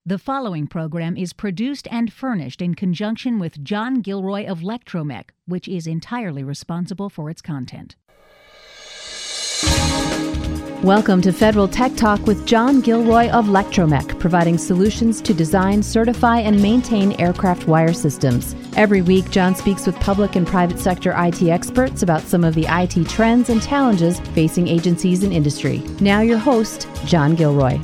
The following program is produced and furnished in conjunction with John Gilroy of Lectromech, which is entirely responsible for its content. Welcome to Federal Tech Talk with John Gilroy of Lectromech, providing solutions to design, certify, and maintain aircraft wire systems. Every week, John speaks with public and private sector IT experts about some of the IT trends and challenges facing agencies and industry. Now your host, John Gilroy.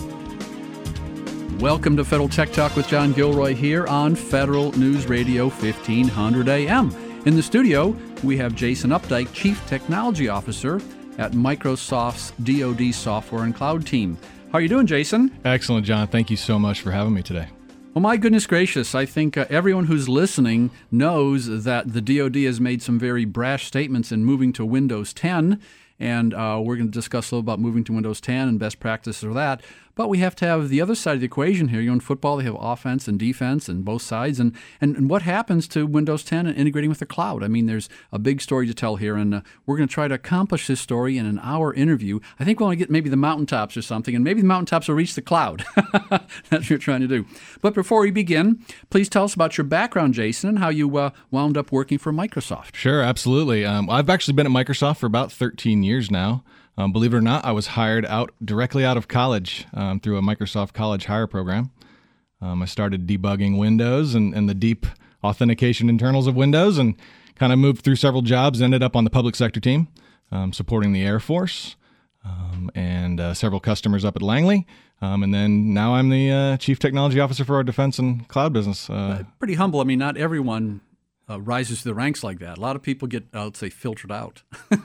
Welcome to Federal Tech Talk with John Gilroy here on Federal News Radio 1500 AM. In the studio, we have Jason Updike, Chief Technology Officer at Microsoft's DoD Software and Cloud team. How are you doing, Jason? Excellent, John. Thank you so much for having me today. Well, my goodness gracious, I think everyone who's listening knows that the DoD has made some very brash statements in moving to Windows 10, and we're going to discuss a little about moving to Windows 10 and best practices for that. But we have to have the other side of the equation here. You know, in football, they have offense and defense and both sides. And what happens to Windows 10 and integrating with the cloud? I mean, there's a big story to tell here, and we're going to try to accomplish this story in an hour interview. I think we'll only get maybe the mountaintops or something, and maybe the mountaintops will reach the cloud. That's what you're trying to do. But before we begin, please tell us about your background, Jason, and how you wound up working for Microsoft. Sure, absolutely. I've actually been at Microsoft for about 13 years now. Believe it or not, I was hired directly out of college through a Microsoft College Hire program. I started debugging Windows and the deep authentication internals of Windows, and kind of moved through several jobs, ended up on the public sector team, supporting the Air Force and several customers up at Langley. And then now I'm the Chief Technology Officer for our defense and cloud business. Pretty humble. I mean, not everyone rises to the ranks like that. A lot of people get, let's say, filtered out.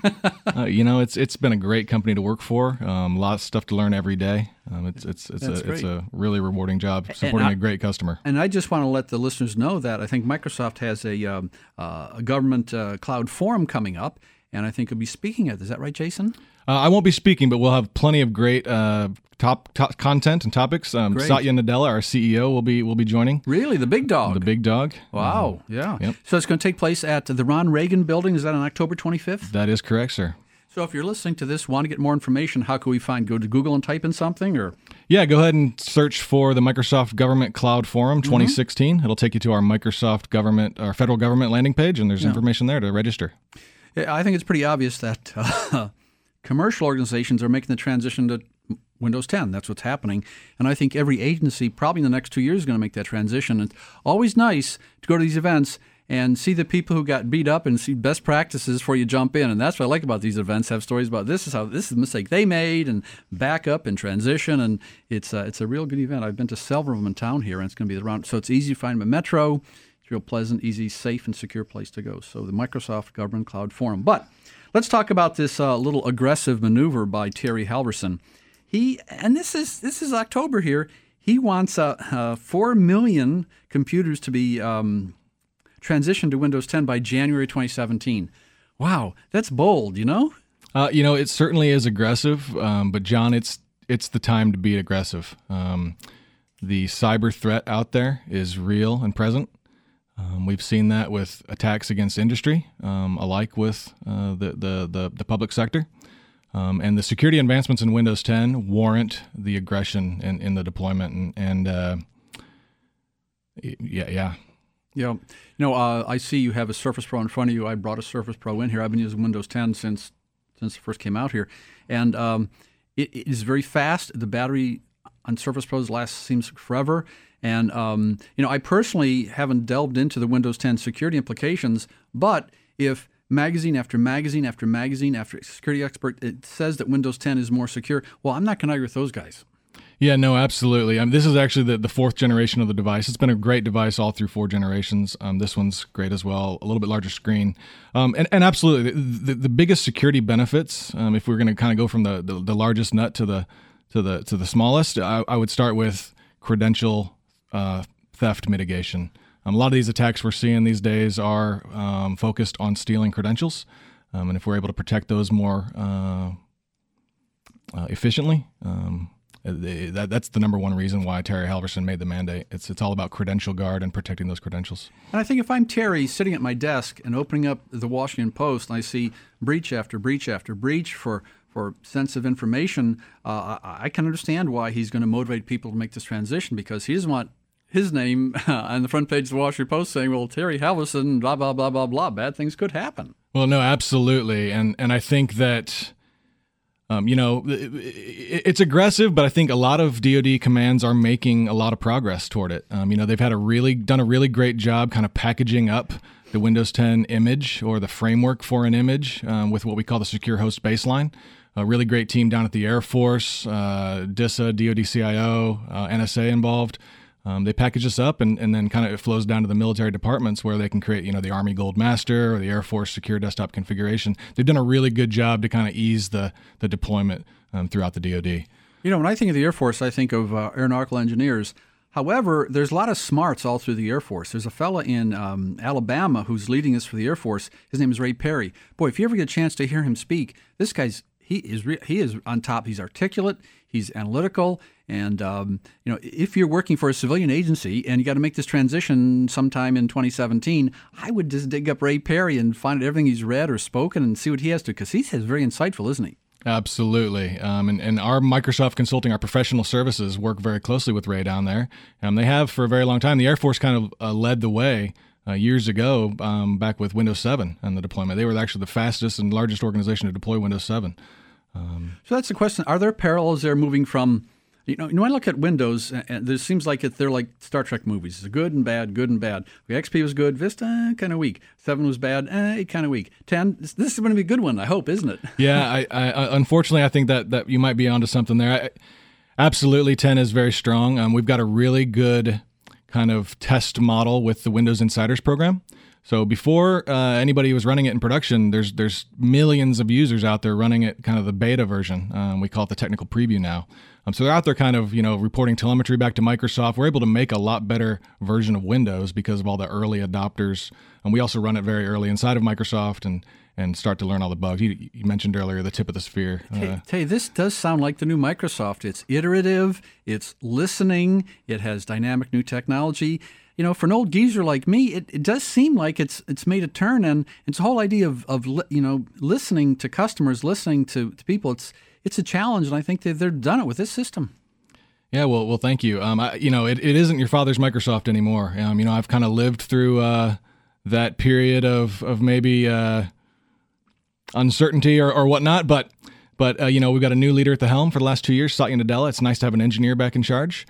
It's been a great company to work for. A lot of stuff to learn every day. It's a really rewarding job supporting a great customer. And I just want to let the listeners know that I think Microsoft has a government cloud forum coming up, and I think you'll be speaking at it. Is that right, Jason? I won't be speaking, but we'll have plenty of great top content and topics. Satya Nadella, our CEO, will be joining. Really? The big dog? The big dog. Wow, yeah. Yep. So it's going to take place at the Ron Reagan building. Is that on October 25th? That is correct, sir. So if you're listening to this, want to get more information, how can we go to Google and type in something? Or yeah, go ahead and search for the Microsoft Government Cloud Forum 2016. It'll take you to our Microsoft Government, our federal government landing page, and there's information there to register. Yeah, I think it's pretty obvious that commercial organizations are making the transition to Windows 10. That's what's happening. And I think every agency probably in the next 2 years is going to make that transition. It's always nice to go to these events and see the people who got beat up and see best practices before you jump in. And that's what I like about these events, have stories about this is the mistake they made and backup and transition. And it's a real good event. I've been to several of them in town here, and it's going to be around. So it's easy to find them at Metro. It's a real pleasant, easy, safe, and secure place to go. So the Microsoft Government Cloud Forum. But let's talk about this little aggressive maneuver by Terry Halverson. This is October here. He wants 4 million computers to be transitioned to Windows 10 by January 2017. Wow, that's bold, you know? It certainly is aggressive, but John, it's the time to be aggressive. The cyber threat out there is real and present. We've seen that with attacks against industry, alike with the public sector. And the security advancements in Windows 10 warrant the aggression in the deployment. Yeah. I see you have a Surface Pro in front of you. I brought a Surface Pro in here. I've been using Windows 10 since it first came out here. And it is very fast. The battery on Surface Pros seems forever. And, I personally haven't delved into the Windows 10 security implications, but if magazine after magazine after magazine after security expert, it says that Windows 10 is more secure, well, I'm not going to argue with those guys. Yeah, no, absolutely. This is actually the fourth generation of the device. It's been a great device all through 4 generations. This one's great as well, a little bit larger screen. And absolutely, the biggest security benefits, if we're going to kind of go from the largest nut to the smallest, I would start with credential theft mitigation. A lot of these attacks we're seeing these days are focused on stealing credentials. And if we're able to protect those more efficiently, that's the number one reason why Terry Halverson made the mandate. It's all about credential guard and protecting those credentials. And I think if I'm Terry sitting at my desk and opening up the Washington Post and I see breach after breach after breach for for sensitive information, I can understand why he's going to motivate people to make this transition, because he doesn't want his name on the front page of the Washington Post saying, well, Terry Halverson, blah, blah, blah, blah, blah. Bad things could happen. Well, no, absolutely. And I think that, it's aggressive, but I think a lot of DoD commands are making a lot of progress toward it. They've done a really great job kind of packaging up the Windows 10 image, or the framework for an image, with what we call the Secure Host Baseline. A really great team down at the Air Force, DISA, DoD CIO, NSA involved. They package this up, and then kind of it flows down to the military departments where they can create, the Army Gold Master or the Air Force Secure Desktop Configuration. They've done a really good job to kind of ease the deployment throughout the DoD. When I think of the Air Force, I think of aeronautical engineers. However, there's a lot of smarts all through the Air Force. There's a fella in Alabama who's leading this for the Air Force. His name is Ray Perry. Boy, if you ever get a chance to hear him speak, this guy's he is on top. He's articulate. He's analytical. And, if you're working for a civilian agency and you got to make this transition sometime in 2017, I would just dig up Ray Perry and find out everything he's read or spoken and see what he has to, because he's very insightful, isn't he? Absolutely. And our Microsoft Consulting, our professional services, work very closely with Ray down there. They have for a very long time. The Air Force kind of led the way years ago, back with Windows 7 and the deployment. They were actually the fastest and largest organization to deploy Windows 7. So that's the question. Are there parallels there moving from, when I look at Windows, it seems like they're like Star Trek movies. It's good and bad, good and bad. XP was good, Vista, kind of weak. 7 was bad, kind of weak. 10, this is going to be a good one, I hope, isn't it? Yeah, I unfortunately, I think that you might be onto something there. Absolutely, 10 is very strong. We've got a really good kind of test model with the Windows Insiders program. So before anybody was running it in production, there's millions of users out there running it, kind of the beta version. We call it the technical preview now. So they're out there kind of, reporting telemetry back to Microsoft. We're able to make a lot better version of Windows because of all the early adopters. And we also run it very early inside of Microsoft and start to learn all the bugs. You mentioned earlier the tip of the spear. Hey, this does sound like the new Microsoft. It's iterative, it's listening, it has dynamic new technology. For an old geezer like me, it does seem like it's made a turn, and it's the whole idea of listening to customers, listening to people. It's a challenge, and I think they've done it with this system. Yeah, well, thank you. It isn't your father's Microsoft anymore. I've kind of lived through that period of maybe uncertainty or whatnot, but we've got a new leader at the helm for the last 2 years, Satya Nadella. It's nice to have an engineer back in charge.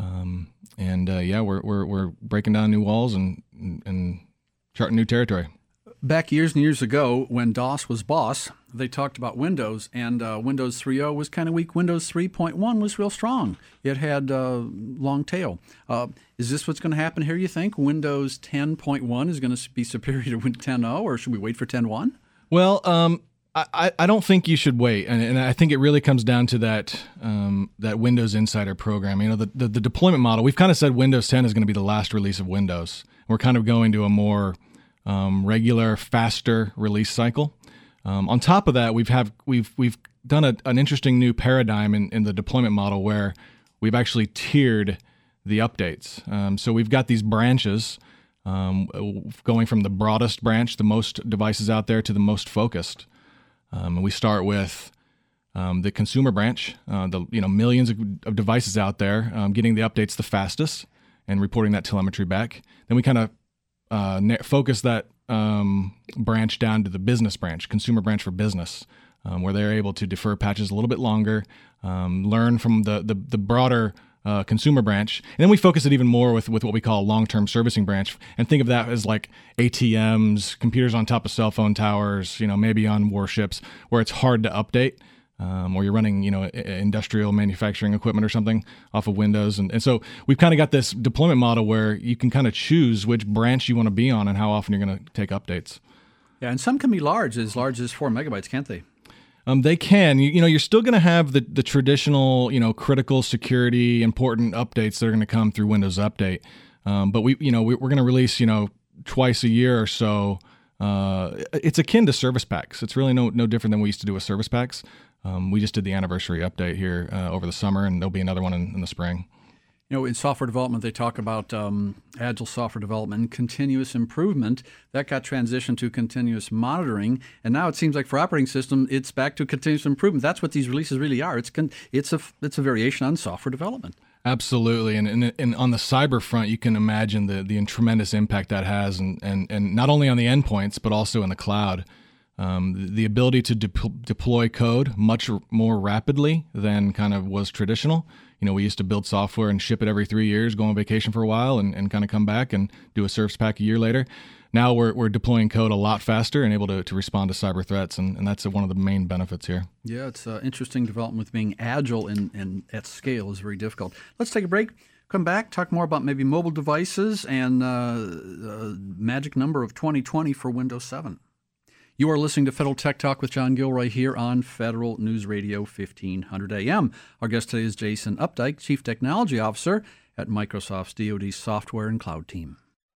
We're breaking down new walls and charting new territory. Back years and years ago, when DOS was boss, they talked about Windows, and Windows 3.0 was kind of weak. Windows 3.1 was real strong. It had long tail. Is this what's going to happen here, you think? Windows 10.1 is going to be superior to Windows 10.0, or should we wait for 10.1? Well, I don't think you should wait, and I think it really comes down to that Windows Insider program. The deployment model. We've kind of said Windows 10 is going to be the last release of Windows. We're kind of going to a more regular, faster release cycle. On top of that, we've done an interesting new paradigm in the deployment model where we've actually tiered the updates. So we've got these branches going from the broadest branch, the most devices out there, to the most focused. And we start with the consumer branch, millions of devices out there, getting the updates the fastest and reporting that telemetry back. Then we kind of focus that branch down to the business branch, consumer branch for business, where they're able to defer patches a little bit longer, learn from the broader consumer branch. And then we focus it even more with what we call a long-term servicing branch, and think of that as like ATMs, computers on top of cell phone towers, maybe on warships, where it's hard to update, or you're running, industrial manufacturing equipment or something off of Windows. And so we've kind of got this deployment model where you can kind of choose which branch you want to be on and how often you're going to take updates. Yeah, and some can be large as 4 megabytes, can't they? They can. You're still going to have the traditional, critical security, important updates that are going to come through Windows Update. But we're going to release, twice a year or so. It's akin to service packs. It's really no different than we used to do with service packs. We just did the anniversary update here over the summer, and there'll be another one in the spring. In software development, they talk about agile software development and continuous improvement. That got transitioned to continuous monitoring, and now it seems like for operating system, it's back to continuous improvement. That's what these releases really are. It's a variation on software development. Absolutely, and on the cyber front, you can imagine the tremendous impact that has, and not only on the endpoints but also in the cloud. The ability to deploy code much more rapidly than kind of was traditional. We used to build software and ship it every 3 years, go on vacation for a while, and kind of come back and do a service pack a year later. Now we're deploying code a lot faster and able to respond to cyber threats, and that's one of the main benefits here. Yeah, it's interesting development with being agile and at scale is very difficult. Let's take a break. Come back, talk more about maybe mobile devices and magic number of 2020 for Windows 7. You are listening to Federal Tech Talk with John Gilroy here on Federal News Radio 1500 AM. Our guest today is Jason Updike, Chief Technology Officer at Microsoft's DoD Software and Cloud Team.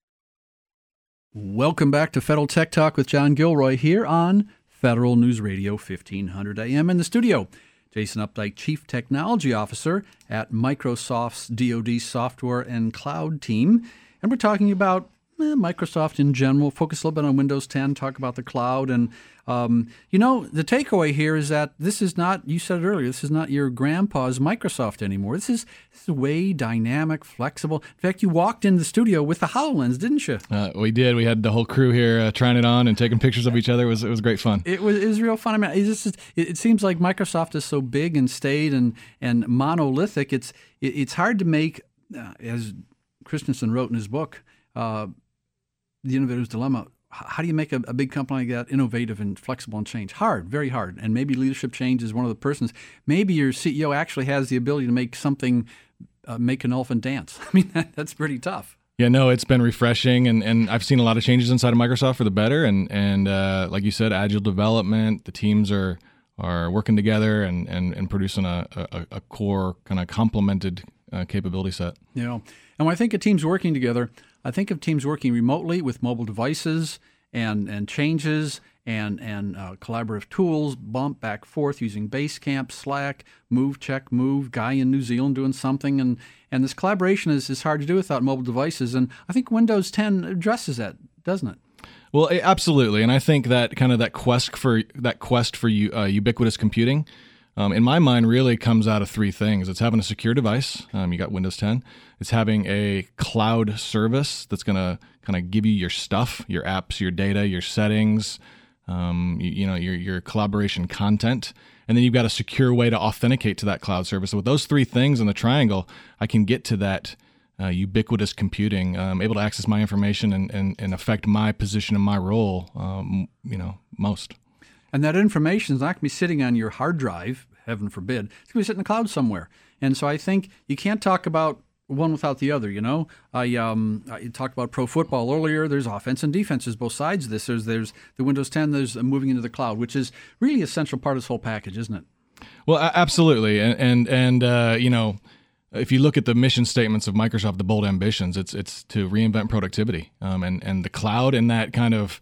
Welcome back to Federal Tech Talk with John Gilroy here on Federal News Radio 1500 AM. In the studio, Jason Updike, Chief Technology Officer at Microsoft's DoD Software and Cloud Team. And we're talking about Microsoft in general, focus a little bit on Windows 10, talk about the cloud. And, the takeaway here is that this is not, you said it earlier, this is not your grandpa's Microsoft anymore. This is way dynamic, flexible. In fact, you walked in the studio with the HoloLens, didn't you? We did. We had the whole crew here trying it on and taking pictures of each other. It was great fun. It was real fun. I mean, it seems like Microsoft is so big and staid and monolithic. It's hard to make, as Christensen wrote in his book, The Innovator's Dilemma. How do you make a big company like that innovative and flexible and change? Hard, very hard. And maybe leadership change is one of the persons. Maybe your CEO actually has the ability to make something, make an elephant dance. I mean, that's pretty tough. Yeah, no, it's been refreshing, and I've seen a lot of changes inside of Microsoft for the better. And like you said, agile development. The teams are working together and producing a core kind of complemented capability set. And when I think of teams working together, I think of teams working remotely with mobile devices and changes and collaborative tools, bump back forth using Basecamp, Slack, Move, Check, Move, guy in New Zealand doing something. And this collaboration is hard to do without mobile devices. And I think Windows 10 addresses that, doesn't it? Well, absolutely. And I think that kind of that quest for ubiquitous computing, in my mind, really comes out of three things. It's having a secure device. You got Windows 10. It's having a cloud service that's going to kind of give you your stuff, your apps, your data, your settings, your collaboration content. And then you've got a secure way to authenticate to that cloud service. So with those three things in the triangle, I can get to that ubiquitous computing, able to access my information and affect my position and my role, most. And that information is not going to be sitting on your hard drive, heaven forbid. It's going to be sitting in the cloud somewhere. And so I think you can't talk about one without the other, I talked about pro football earlier. There's offense and defense. There's both sides of this. There's the Windows 10. There's moving into the cloud, which is really an essential part of this whole package, isn't it? Well, absolutely. And if you look at the mission statements of Microsoft, the bold ambitions, it's to reinvent productivity. And the cloud in that kind of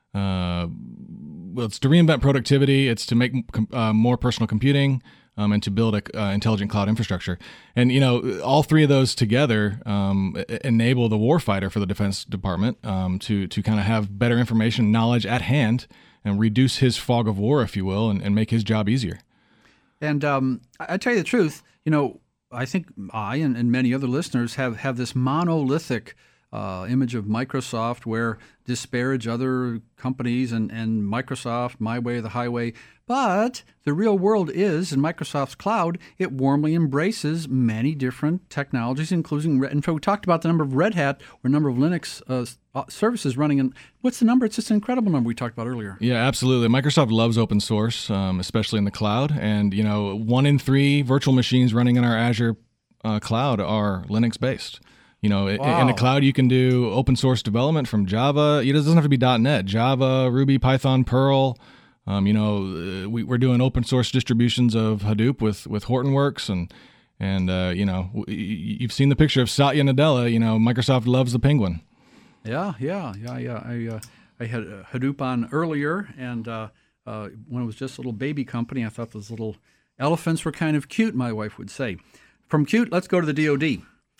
it's to reinvent productivity. It's to make more personal computing, and to build a intelligent cloud infrastructure. And all three of those together enable the warfighter for the Defense Department to kind of have better information, knowledge at hand, and reduce his fog of war, if you will, and make his job easier. And I tell you the truth, I think I and many other listeners have this monolithic image of Microsoft where disparage other companies and Microsoft, my way or the highway. But the real world is, in Microsoft's cloud, it warmly embraces many different technologies, including, in fact, we talked about the number of Red Hat or number of Linux services running. And what's the number? It's just an incredible number we talked about earlier. Yeah, absolutely. Microsoft loves open source, especially in the cloud. And, 1 in 3 virtual machines running in our Azure cloud are Linux-based. Wow. In the cloud, you can do open source development from Java. It doesn't have to be .NET. Java, Ruby, Python, Perl. We're doing open source distributions of Hadoop with Hortonworks, and you've seen the picture of Satya Nadella. Microsoft loves the penguin. Yeah. I had Hadoop on earlier, and when it was just a little baby company, I thought those little elephants were kind of cute. My wife would say. From cute, let's go to the DoD.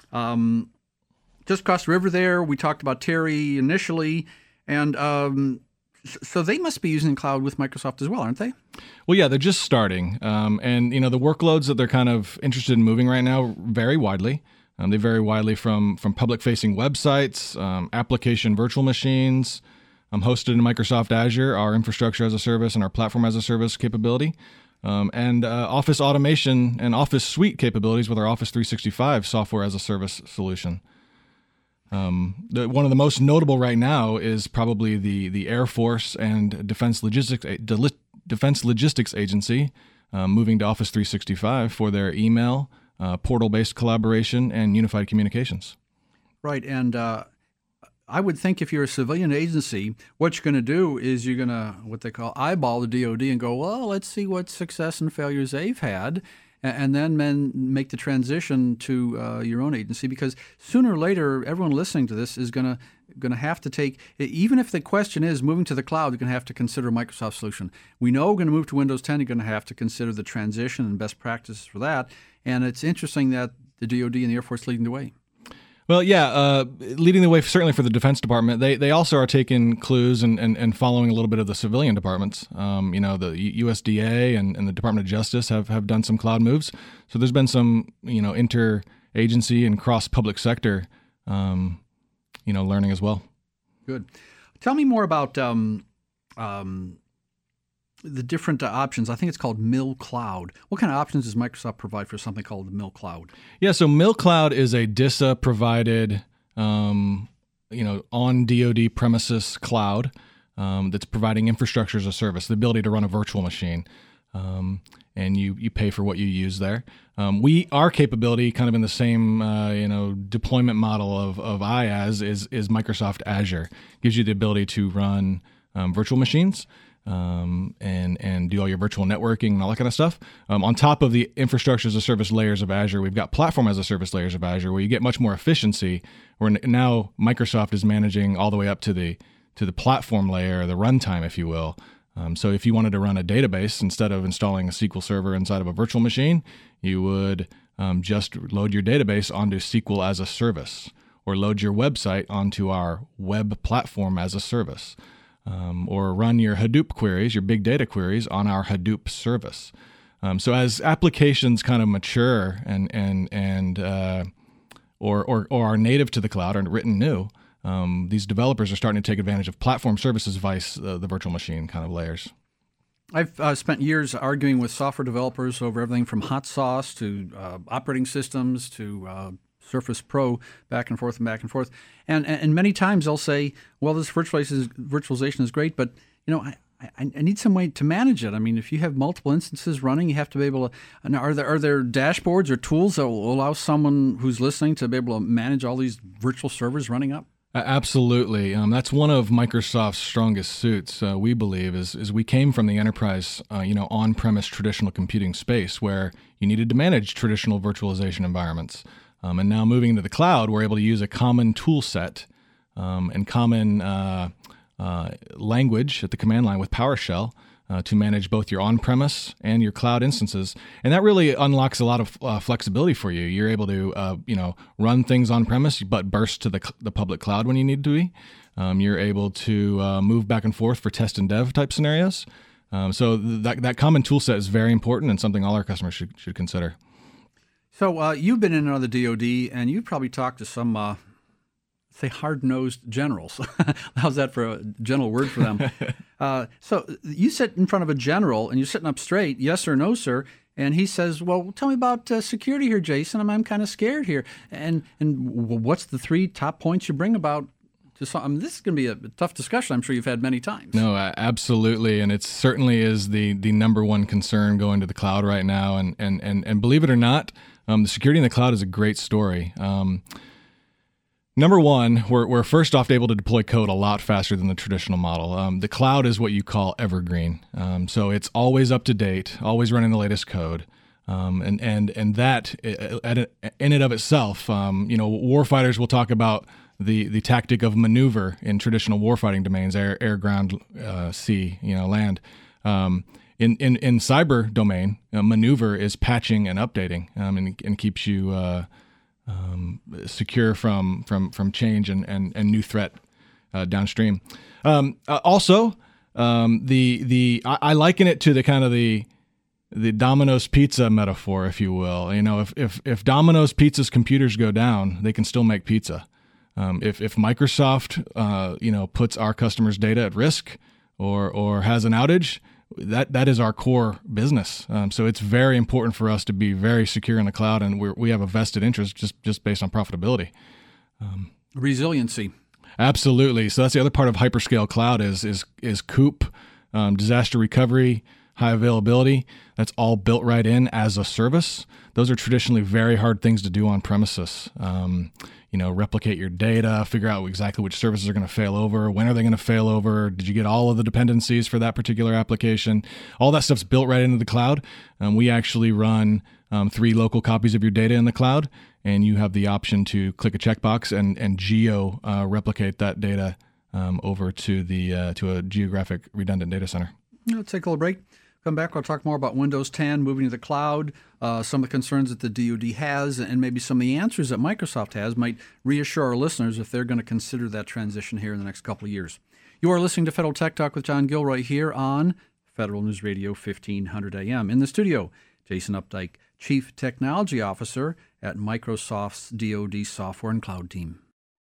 Just across the river there, we talked about Terry initially, and so they must be using cloud with Microsoft as well, aren't they? Well, yeah, they're just starting. And, the workloads that they're kind of interested in moving right now vary widely. They vary widely from public-facing websites, application virtual machines, hosted in Microsoft Azure, our infrastructure as a service and our platform as a service capability, and Office automation and Office suite capabilities with our Office 365 software as a service solution. One of the most notable right now is probably the Air Force and Defense Logistics Agency moving to Office 365 for their email, portal-based collaboration, and unified communications. Right, and I would think if you're a civilian agency, what you're going to do is you're going to, what they call, eyeball the DoD and go, well, let's see what success and failures they've had, and then make the transition to your own agency, because sooner or later, everyone listening to this is going to have to take, even if the question is moving to the cloud, you're going to have to consider a Microsoft solution. We know we're going to move to Windows 10, you're going to have to consider the transition and best practices for that, and it's interesting that the DoD and the Air Force leading the way. Well, yeah, leading the way certainly for the Defense Department. They also are taking clues and following a little bit of the civilian departments. The USDA and the Department of Justice have done some cloud moves. So there's been some, interagency and cross-public sector, learning as well. Good. Tell me more about the different options. I think it's called Mill Cloud. What kind of options does Microsoft provide for something called the Mill Cloud? Yeah, so Mill Cloud is a DISA-provided, on DoD premises cloud that's providing infrastructure as a service, the ability to run a virtual machine, and you pay for what you use there. Our capability, kind of in the same deployment model of IaaS, is Microsoft Azure. Gives you the ability to run virtual machines. And do all your virtual networking and all that kind of stuff. On top of the infrastructure as a service layers of Azure, we've got platform as a service layers of Azure, where you get much more efficiency. Where now Microsoft is managing all the way up to the platform layer, the runtime, if you will. So if you wanted to run a database instead of installing a SQL server inside of a virtual machine, you would just load your database onto SQL as a service, or load your website onto our web platform as a service. Or run your Hadoop queries, your big data queries, on our Hadoop service. So as applications kind of mature or are native to the cloud or written new, these developers are starting to take advantage of platform services vice the virtual machine kind of layers. I've spent years arguing with software developers over everything from hot sauce to operating systems to Surface Pro, back and forth. And many times they'll say, well, this virtualization is great, but I need some way to manage it. I mean, if you have multiple instances running, you have to be able to, and are there dashboards or tools that will allow someone who's listening to be able to manage all these virtual servers running up? Absolutely. That's one of Microsoft's strongest suits, we believe, is we came from the enterprise, on-premise traditional computing space where you needed to manage traditional virtualization environments. And now moving into the cloud, we're able to use a common tool set and common language at the command line with PowerShell to manage both your on-premise and your cloud instances. And that really unlocks a lot of flexibility for you. You're able to, run things on-premise, but burst to the public cloud when you need to be. You're able to move back and forth for test and dev type scenarios. So that common tool set is very important and something all our customers should consider. So you've been in and out of the DoD, and you've probably talked to some, say, hard-nosed generals. How's that for a gentle word for them? So you sit in front of a general, and you're sitting up straight, yes or no, sir, and he says, well, tell me about security here, Jason. I'm kind of scared here. And what's the 3 top points you bring about? This is going to be a tough discussion. I'm sure you've had many times. No, absolutely, and it certainly is the number one concern going to the cloud right now. And believe it or not, the security in the cloud is a great story. Number one, we're first off able to deploy code a lot faster than the traditional model. The cloud is what you call evergreen, so it's always up to date, always running the latest code. And that in and of itself, warfighters will talk about the tactic of maneuver in traditional warfighting domains, air, ground, sea, land. In cyber domain, maneuver is patching and updating, and keeps you secure from change and new threat downstream. Also, I liken it to the kind of the Domino's pizza metaphor, if you will. You know, if Domino's Pizza's computers go down, they can still make pizza. If Microsoft, puts our customers' data at risk or has an outage, that is our core business. So it's very important for us to be very secure in the cloud, and we have a vested interest just based on profitability. Resiliency. Absolutely. So that's the other part of hyperscale cloud is COOP, disaster recovery, high availability. That's all built right in as a service. Those are traditionally very hard things to do on premises. Replicate your data, figure out exactly which services are going to fail over, when are they going to fail over, did you get all of the dependencies for that particular application? All that stuff's built right into the cloud. We actually run 3 local copies of your data in the cloud, and you have the option to click a checkbox and geo replicate that data over to a geographic redundant data center. Let's take a little break. Come back, we'll talk more about Windows 10, moving to the cloud, some of the concerns that the DoD has, and maybe some of the answers that Microsoft has might reassure our listeners if they're going to consider that transition here in the next couple of years. You are listening to Federal Tech Talk with John Gilroy here on Federal News Radio 1500 AM. In the studio, Jason Updike, Chief Technology Officer at Microsoft's DoD Software and Cloud Team.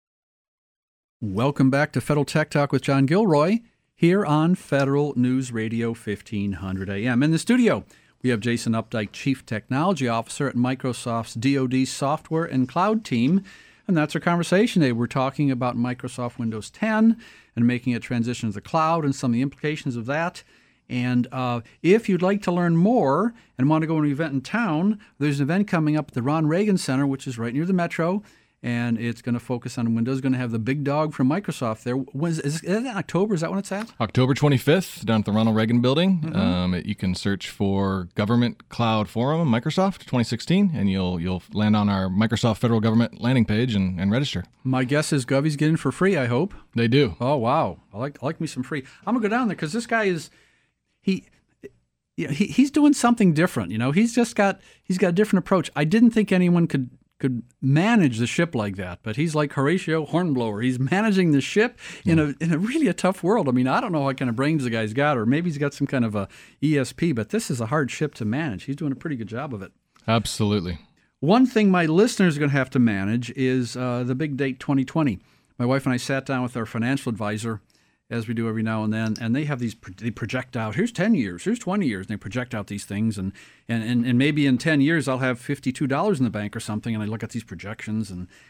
Welcome back to Federal Tech Talk with John Gilroy here on Federal News Radio 1500 AM. In the studio, we have Jason Updike, Chief Technology Officer at Microsoft's DoD Software and Cloud Team. And that's our conversation today. We're talking about Microsoft Windows 10 and making a transition to the cloud and some of the implications of that. And if you'd like to learn more and want to go to an event in town, there's an event coming up at the Ron Reagan Center, which is right near the Metro. And it's going to focus on Windows. Going to have the big dog from Microsoft there. Is that in October? Is that when it's at? October 25th, down at the Ronald Reagan Building. Mm-hmm. You can search for Government Cloud Forum Microsoft 2016, and you'll land on our Microsoft Federal Government landing page and register. My guess is Govey's getting for free, I hope. They do. Oh, wow. I like me some free. I'm going to go down there because this guy is he's doing something different. He's got a different approach. I didn't think anyone could manage the ship like that, but he's like Horatio Hornblower. He's managing the ship in a really a tough world. I mean, I don't know what kind of brains the guy's got, or maybe he's got some kind of a ESP, but this is a hard ship to manage. He's doing a pretty good job of it. Absolutely. One thing my listeners are going to have to manage is the big date 2020. My wife and I sat down with our financial advisor, as we do every now and then, and they have they project out, here's 10 years, here's 20 years, and they project out these things, and maybe in 10 years I'll have $52 in the bank or something, and I look at these projections,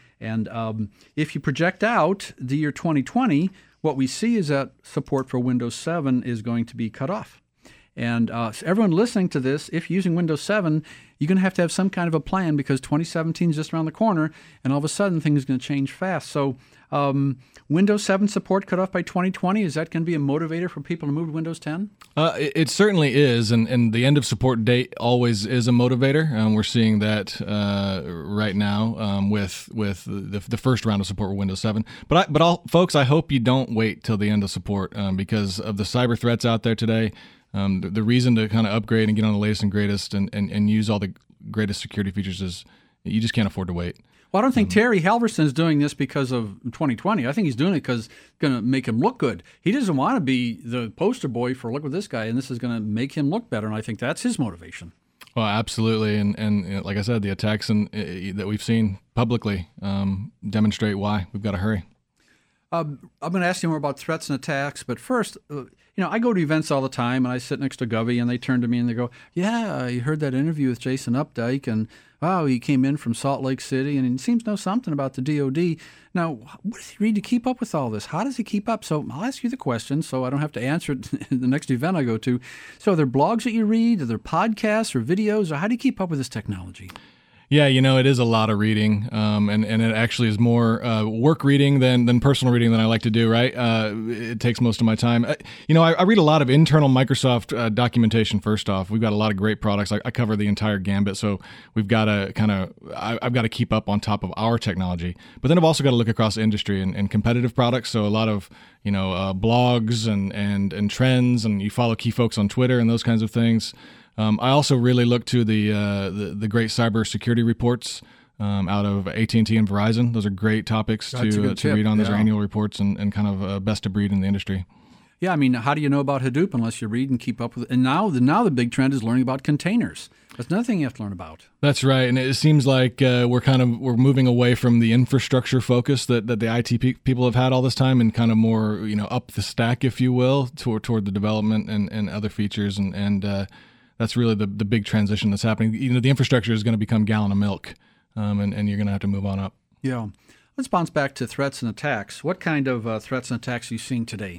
and if you project out the year 2020, what we see is that support for Windows 7 is going to be cut off. And so everyone listening to this, if you're using Windows 7, you're going to have some kind of a plan because 2017 is just around the corner, and all of a sudden things are going to change fast. So Windows 7 support cut off by 2020, is that going to be a motivator for people to move to Windows 10? It certainly is, and the end of support date always is a motivator. We're seeing that right now with the first round of support with Windows 7. But folks, I hope you don't wait till the end of support because of the cyber threats out there today. The reason to kind of upgrade and get on the latest and greatest and use all the greatest security features is you just can't afford to wait. Well, I don't think Terry Halverson is doing this because of 2020. I think he's doing it because it's going to make him look good. He doesn't want to be the poster boy for look at this guy, and this is going to make him look better, and I think that's his motivation. Well, absolutely, and like I said, the attacks that we've seen publicly demonstrate why we've got to hurry. I'm going to ask you more about threats and attacks, but first, I go to events all the time, and I sit next to Govey, and they turn to me and they go, "Yeah, you heard that interview with Jason Updike, and wow, he came in from Salt Lake City, and he seems to know something about the DoD. Now, what does he read to keep up with all this? How does he keep up?" So I'll ask you the question, so I don't have to answer it in the next event I go to. So are there blogs that you read? Are there podcasts or videos? Or how do you keep up with this technology? Yeah, it is a lot of reading, and it actually is more work reading than personal reading that I like to do, right? It takes most of my time. I read a lot of internal Microsoft documentation, first off. We've got a lot of great products. I cover the entire gambit, so we've got to I've got to keep up on top of our technology. But then I've also got to look across industry and competitive products, so a lot of blogs and trends, and you follow key folks on Twitter and those kinds of things. I also really look to the great cybersecurity reports out of AT&T and Verizon. Those are great topics to read on. Those are annual reports and kind of best of breed in the industry. Yeah, I mean, how do you know about Hadoop unless you read and keep up with it? And now the big trend is learning about containers. That's another thing you have to learn about. That's right, and it seems like we're moving away from the infrastructure focus that the IT people have had all this time, and kind of more up the stack, if you will, toward the development and other features, and that's really the big transition that's happening. The infrastructure is going to become gallon of milk, and you're going to have to move on up. Yeah, let's bounce back to threats and attacks. What kind of threats and attacks are you seeing today?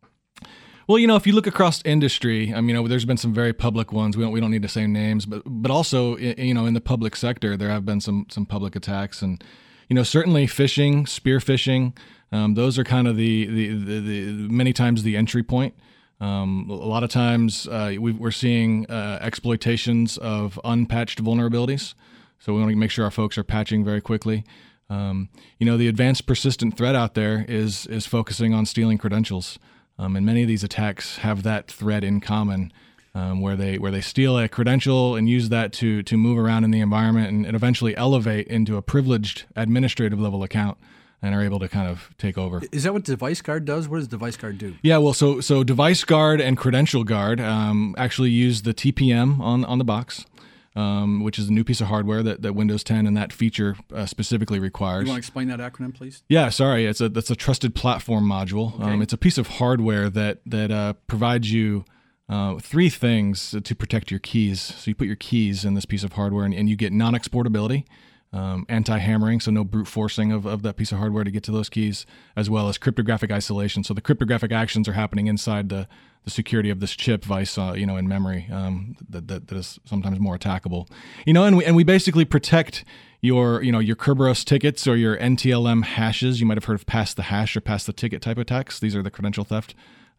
Well, if you look across industry, I mean, there's been some very public ones. We don't need to say names, but also, in the public sector, there have been some public attacks, and certainly phishing, spear phishing. Those are kind of the many times the entry point. A lot of times we're seeing exploitations of unpatched vulnerabilities, so we want to make sure our folks are patching very quickly. The advanced persistent threat out there is focusing on stealing credentials. And many of these attacks have that thread in common, where they steal a credential and use that to move around in the environment and eventually elevate into a privileged administrative level account and are able to kind of take over. Is that what Device Guard does? What does Device Guard do? Yeah, well, so Device Guard and Credential Guard actually use the TPM on the box. Which is a new piece of hardware that Windows 10 and that feature specifically requires. You want to explain that acronym, please? Yeah, sorry. That's a trusted platform module. Okay. It's a piece of hardware that provides you three things to protect your keys. So you put your keys in this piece of hardware, and you get non-exportability, anti-hammering, so no brute forcing of that piece of hardware to get to those keys, as well as cryptographic isolation. So the cryptographic actions are happening inside the security of this chip vice, in memory, that is sometimes more attackable. And we basically protect your Kerberos tickets or your NTLM hashes. You might have heard of pass the hash or pass the ticket type attacks. These are the credential theft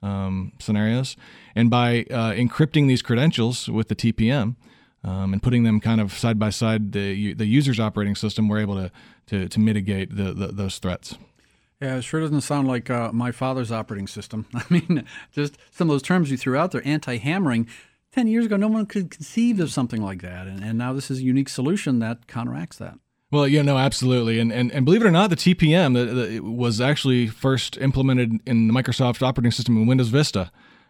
scenarios. And by encrypting these credentials with the TPM, and putting them kind of side by side the user's operating system, we're able to mitigate those threats. Yeah, it sure doesn't sound like my father's operating system. I mean, just some of those terms you threw out there, anti-hammering. 10 years ago, no one could conceive of something like that, and now this is a unique solution that counteracts that. Well, absolutely. And believe it or not, the TPM it was actually first implemented in the Microsoft operating system in Windows Vista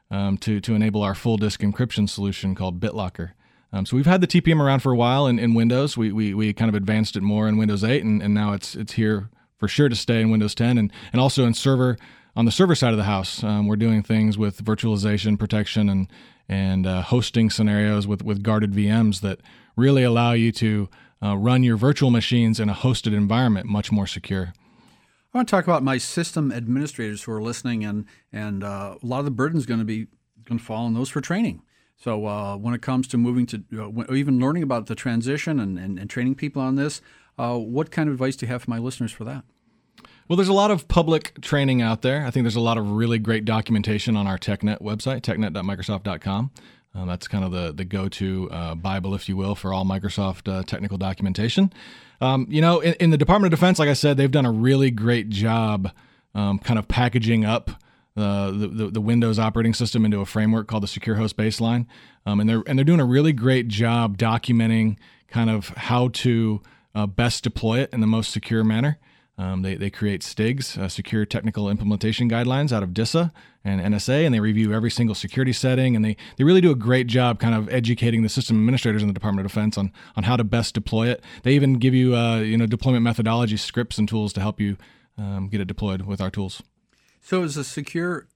to enable our full disk encryption solution called BitLocker. So we've had the TPM around for a while in Windows. We kind of advanced it more in Windows 8, and now it's here for sure to stay in Windows 10, and also on the server side of the house. We're doing things with virtualization protection and hosting scenarios with guarded VMs that really allow you to run your virtual machines in a hosted environment much more secure. I want to talk about my system administrators who are listening, and a lot of the burden is going to fall on those for training. So when it comes to moving to even learning about the transition and training people on this, what kind of advice do you have for my listeners for that? Well, there's a lot of public training out there. I think there's a lot of really great documentation on our TechNet website, technet.microsoft.com. That's kind of the go-to Bible, if you will, for all Microsoft technical documentation. In the Department of Defense, like I said, they've done a really great job kind of packaging up the Windows operating system into a framework called the Secure Host Baseline, and they're doing a really great job documenting kind of how to best deploy it in the most secure manner. They create STIGs, Secure Technical Implementation Guidelines, out of DISA and NSA, and they review every single security setting, and they really do a great job kind of educating the system administrators in the Department of Defense on how to best deploy it. They even give you deployment methodology scripts and tools to help you get it deployed with our tools. So is a secure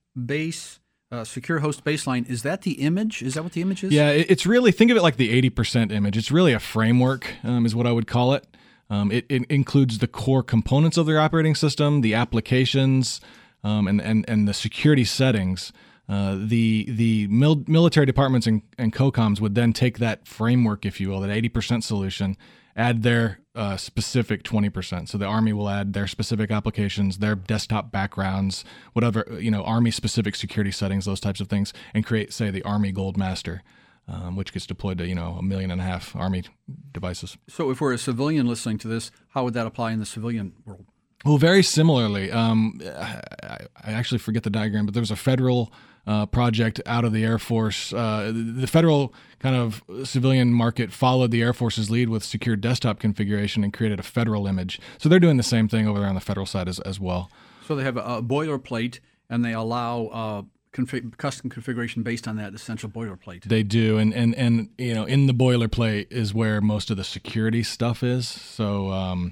host baseline, is that the image? Is that what the image is? Yeah, it's really, think of it like the 80% image. It's really a framework, is what I would call it. It includes the core components of their operating system, the applications, and the security settings. The military departments and COCOMs would then take that framework, if you will, that 80% solution, add their specific 20%. So the Army will add their specific applications, their desktop backgrounds, whatever, Army-specific security settings, those types of things, and create, say, the Army Gold Master, which gets deployed to, 1.5 million Army devices. So if we're a civilian listening to this, how would that apply in the civilian world? Well, very similarly. I I actually forget the diagram, but there was a federal project out of the Air Force. The federal kind of civilian market followed the Air Force's lead with secure desktop configuration and created a federal image. So they're doing the same thing over there on the federal side as well. So they have a boilerplate, and they allow custom configuration based on that essential boilerplate. They do, and in the boilerplate is where most of the security stuff is. So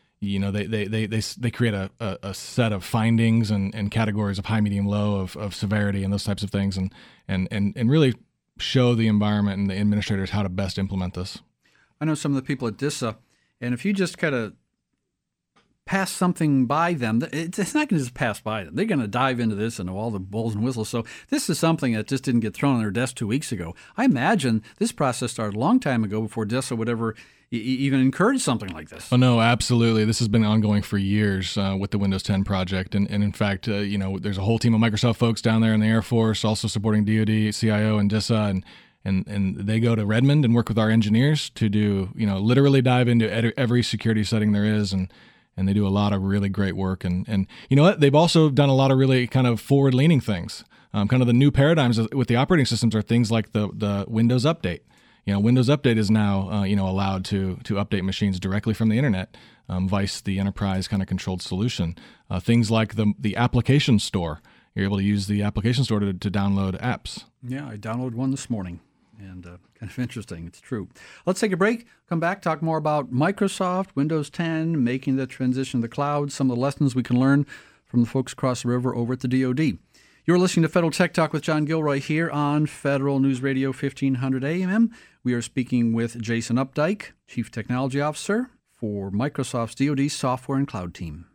they create a set of findings and categories of high, medium, low of severity and those types of things, and really show the environment and the administrators how to best implement this. I know some of the people at DISA, and if you just kind of pass something by them, it's not going to just pass by them. They're going to dive into this and know all the bells and whistles. So this is something that just didn't get thrown on their desk 2 weeks ago. I imagine this process started a long time ago before DISA would ever even encourage something like this. Oh, no, absolutely. This has been ongoing for years with the Windows 10 project. And in fact, there's a whole team of Microsoft folks down there in the Air Force, also supporting DoD, CIO, and DISA, and they go to Redmond and work with our engineers to do, literally dive into every security setting there is, and they do a lot of really great work. And you know what? They've also done a lot of really kind of forward-leaning things. Kind of the new paradigms with the operating systems are things like the Windows Update. Windows Update is now allowed to update machines directly from the internet, vice the enterprise kind of controlled solution. Things like the application store. You're able to use the application store to download apps. Yeah, I downloaded one this morning. And kind of interesting. It's true. Let's take a break. Come back, talk more about Microsoft, Windows 10, making the transition to the cloud, some of the lessons we can learn from the folks across the river over at the DoD. You're listening to Federal Tech Talk with John Gilroy here on Federal News Radio 1500 AM. We are speaking with Jason Updike, Chief Technology Officer for Microsoft's DoD Software and Cloud Team.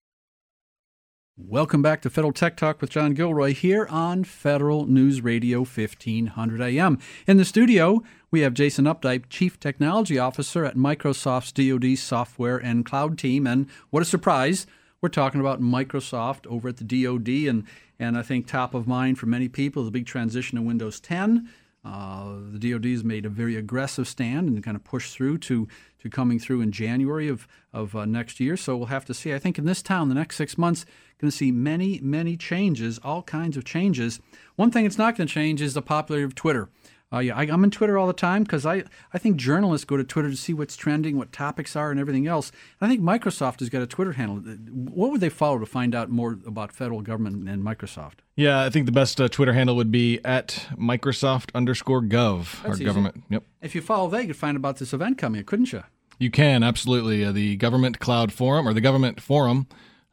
Welcome back to Federal Tech Talk with John Gilroy here on Federal News Radio 1500 AM. In the studio, we have Jason Updike, Chief Technology Officer at Microsoft's DoD Software and Cloud Team. And what a surprise, we're talking about Microsoft over at the DoD. And I think top of mind for many people is the big transition to Windows 10. The DoD has made a very aggressive stand and kind of pushed through to coming through in January of next year. So we'll have to see. I think in this town, the next 6 months, going to see many, many changes, all kinds of changes. One thing it's not going to change is the popularity of Twitter. I'm in Twitter all the time because I think journalists go to Twitter to see what's trending, what topics are, and everything else. And I think Microsoft has got a Twitter handle. What would they follow to find out more about federal government and Microsoft? Yeah, I think the best Twitter handle would be at Microsoft_gov, our government. Yep. If you follow that, you could find about this event coming, couldn't you? You can, absolutely. The Government Cloud Forum, or the Government Forum,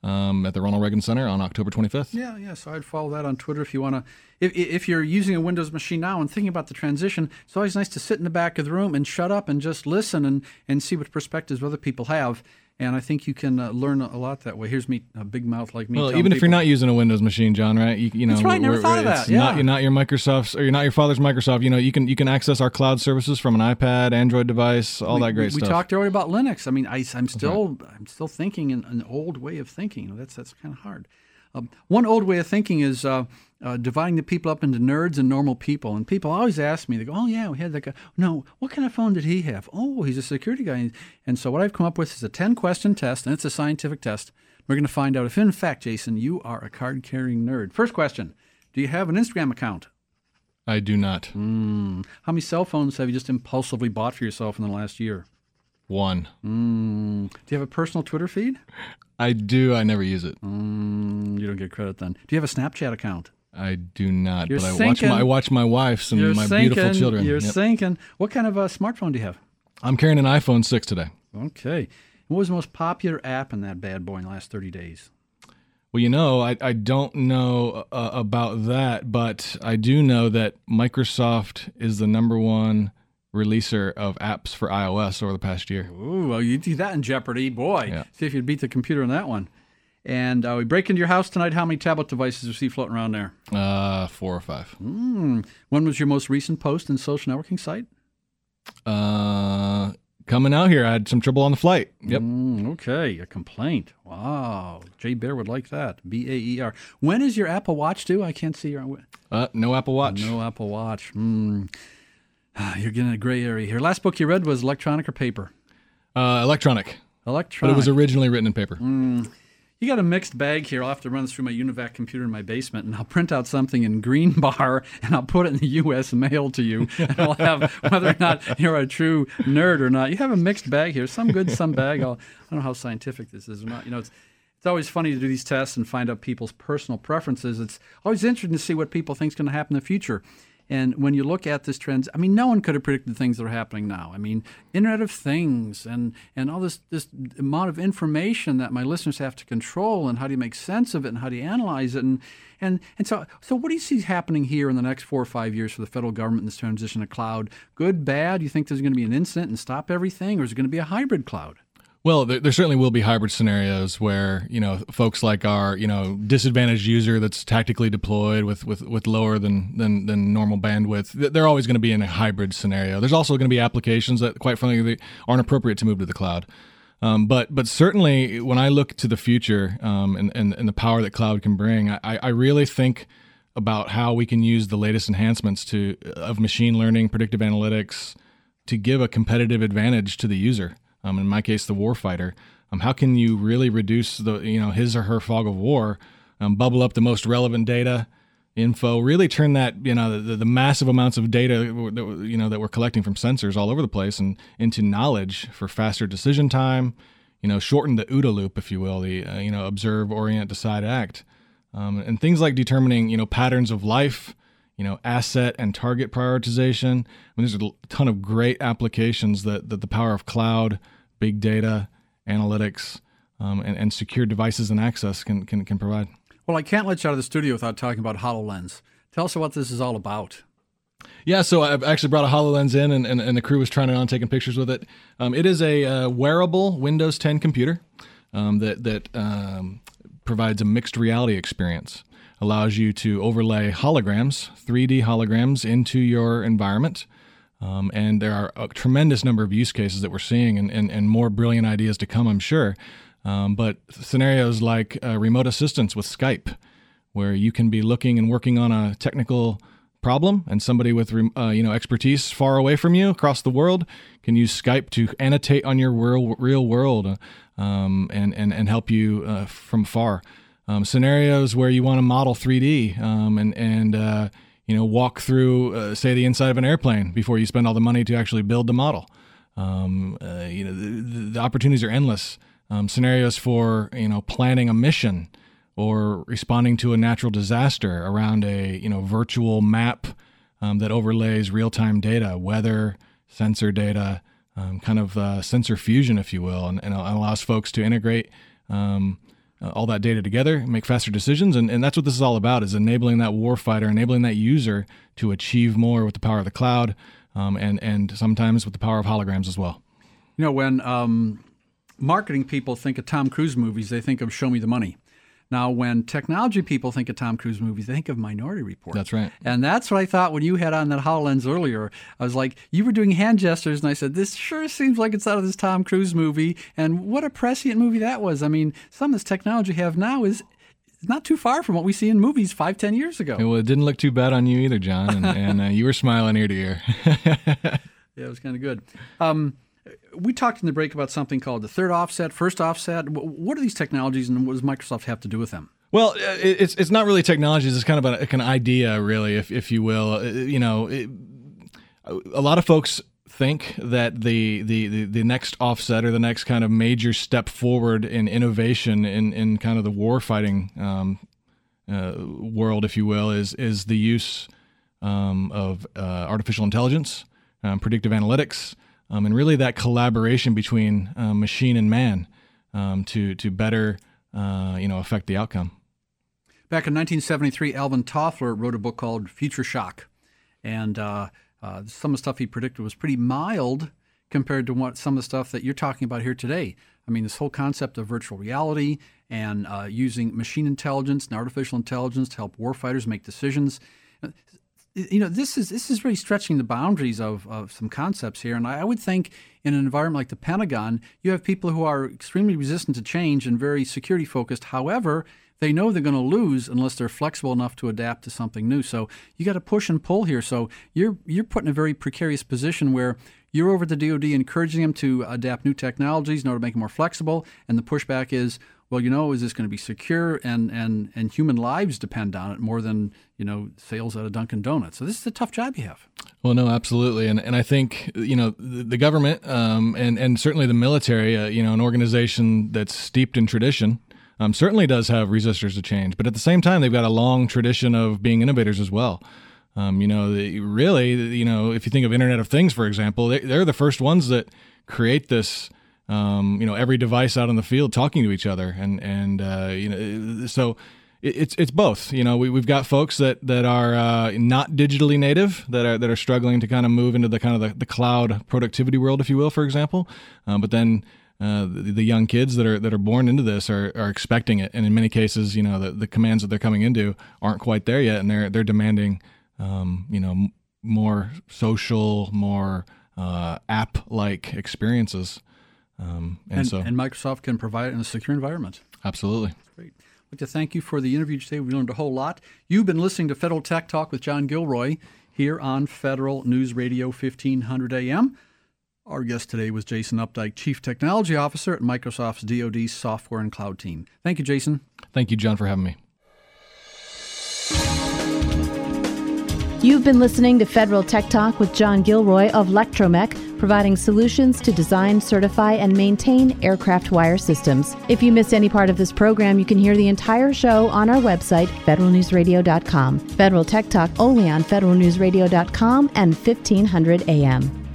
at the Ronald Reagan Center on October 25th. Yeah. So I'd follow that on Twitter if you want to. If you're using a Windows machine now and thinking about the transition, it's always nice to sit in the back of the room and shut up and just listen and see what perspectives other people have. And I think you can learn a lot that way. Here's me, a big mouth like me. Well, even if you're not using a Windows machine, John, right? That's right. Never thought of that. Yeah. You're not your Microsoft's, or you're not your father's Microsoft. You can access our cloud services from an iPad, Android device, all that great stuff. We talked earlier about Linux. I mean, I'm still thinking in an old way of thinking. That's kind of hard. One old way of thinking is dividing the people up into nerds and normal people. And people always ask me, they go, oh, yeah, we had that guy. No, what kind of phone did he have? Oh, he's a security guy. And so what I've come up with is a 10-question test, and it's a scientific test. We're going to find out if, in fact, Jason, you are a card-carrying nerd. First question, do you have an Instagram account? I do not. How many cell phones have you just impulsively bought for yourself in the last year? One. Do you have a personal Twitter feed? I do. I never use it. You don't get credit then. Do you have a Snapchat account? I do not, You're but sinking. I watch my wife's and my beautiful children. You're sinking. What kind of a smartphone do you have? I'm carrying an iPhone 6 today. Okay. What was the most popular app in that bad boy in the last 30 days? Well, I don't know about that, but I do know that Microsoft is the number one releaser of apps for iOS over the past year. Ooh, well, you do that in Jeopardy. Boy, yeah. See if you'd beat the computer on that one. And we break into your house tonight. How many tablet devices do you see floating around there? 4 or 5. When was your most recent post in social networking site? Coming out here, I had some trouble on the flight. Yep. Okay, a complaint. Wow. Jay Bear would like that. BAER. When is your Apple Watch due? I can't see your... No Apple Watch. No Apple Watch. You're getting a gray area here. Last book you read was electronic or paper? Electronic. Electronic. But it was originally written in paper. You got a mixed bag here. I'll have to run this through my UNIVAC computer in my basement, and I'll print out something in green bar, and I'll put it in the U.S. mail to you. And I'll have, whether or not you're a true nerd or not, you have a mixed bag here. Some good, some bad. I don't know how scientific this is or not. It's always funny to do these tests and find out people's personal preferences. It's always interesting to see what people think is going to happen in the future. And when you look at this trend, no one could have predicted the things that are happening now. Internet of Things and all this amount of information that my listeners have to control, and how do you make sense of it, and how do you analyze it, and so what do you see happening here in the next 4 or 5 years for the federal government in this transition to cloud? Good, bad? Do you think there's going to be an incident and stop everything, or is it going to be a hybrid cloud? Well, there certainly will be hybrid scenarios where, folks like our, disadvantaged user that's tactically deployed with lower than normal bandwidth, they're always going to be in a hybrid scenario. There's also going to be applications that, quite frankly, aren't appropriate to move to the cloud. But certainly when I look to the future and the power that cloud can bring, I really think about how we can use the latest enhancements of machine learning, predictive analytics, to give a competitive advantage to the user. In my case, the warfighter. How can you really reduce his or her fog of war, bubble up the most relevant data, info, really turn that the massive amounts of data that we're collecting from sensors all over the place and into knowledge for faster decision time, shorten the OODA loop, if you will, the observe, orient, decide, act, and things like determining patterns of life, asset and target prioritization. There's a ton of great applications that the power of cloud, big data, analytics, and secure devices and access can provide. Well, I can't let you out of the studio without talking about HoloLens. Tell us what this is all about. Yeah, so I've actually brought a HoloLens in, and the crew was trying it on, taking pictures with it. It is a wearable Windows 10 computer that provides a mixed reality experience. Allows you to overlay holograms, 3D holograms, into your environment. And there are a tremendous number of use cases that we're seeing and more brilliant ideas to come, I'm sure. But scenarios like remote assistance with Skype, where you can be looking and working on a technical problem, and somebody with expertise far away from you across the world can use Skype to annotate on your real world and help you from far. Scenarios where you want to model 3D and walk through, say, the inside of an airplane before you spend all the money to actually build the model. The opportunities are endless. Scenarios for planning a mission or responding to a natural disaster around a virtual map that overlays real-time data, weather, sensor data, sensor fusion, if you will, and allows folks to integrate all that data together, make faster decisions, and that's what this is all about, is enabling that warfighter, enabling that user to achieve more with the power of the cloud, and sometimes with the power of holograms as well. When marketing people think of Tom Cruise movies, they think of Show Me the Money. Now, when technology people think of Tom Cruise movies, they think of Minority Report. That's right. And that's what I thought when you had on that HoloLens earlier. I was like, you were doing hand gestures, and I said, this sure seems like it's out of this Tom Cruise movie. And what a prescient movie that was. Some of this technology we have now is not too far from what we see in movies 5-10 years ago. Well, it didn't look too bad on you either, John, and you were smiling ear to ear. Yeah, it was kind of good. We talked in the break about something called the third offset, first offset. What are these technologies, and what does Microsoft have to do with them? Well, it's not really technologies. It's kind of an idea, really, if you will. A lot of folks think that the next offset or the next kind of major step forward in innovation in kind of the warfighting world, if you will, is the use of artificial intelligence, predictive analytics. And really that collaboration between machine and man to better affect the outcome. Back in 1973, Alvin Toffler wrote a book called Future Shock. And some of the stuff he predicted was pretty mild compared to some of the stuff that you're talking about here today. This whole concept of virtual reality and using machine intelligence and artificial intelligence to help warfighters make decisions. This is really stretching the boundaries of some concepts here. And I would think in an environment like the Pentagon, you have people who are extremely resistant to change and very security focused. However, they know they're going to lose unless they're flexible enough to adapt to something new. So you got to push and pull here. So you're put in a very precarious position where you're over at the DoD encouraging them to adapt new technologies in order to make it more flexible. And the pushback is, well, is this going to be secure and human lives depend on it more than, sales at a Dunkin' Donuts. So this is a tough job you have. Well, no, absolutely. And I think, the government and certainly the military, an organization that's steeped in tradition, certainly does have resistors to change. But at the same time, they've got a long tradition of being innovators as well. If you think of Internet of Things, for example, they're the first ones that create this, every device out in the field talking to each other. So it's both. We've got folks that are not digitally native, that are struggling to kind of move into the kind of the cloud productivity world, if you will, for example. But then the young kids that are born into this are expecting it, and in many cases, the commands that they're coming into aren't quite there yet, and they're demanding, more social, more app-like experiences, and Microsoft can provide it in a secure environment. Absolutely. Great. I'd like to thank you for the interview today. We learned a whole lot. You've been listening to Federal Tech Talk with John Gilroy here on Federal News Radio 1500 AM. Our guest today was Jason Updike, Chief Technology Officer at Microsoft's DoD Software and Cloud team. Thank you, Jason. Thank you, John, for having me. You've been listening to Federal Tech Talk with John Gilroy of Lectromech, providing solutions to design, certify, and maintain aircraft wire systems. If you missed any part of this program, you can hear the entire show on our website, federalnewsradio.com. Federal Tech Talk only on federalnewsradio.com and 1500 AM.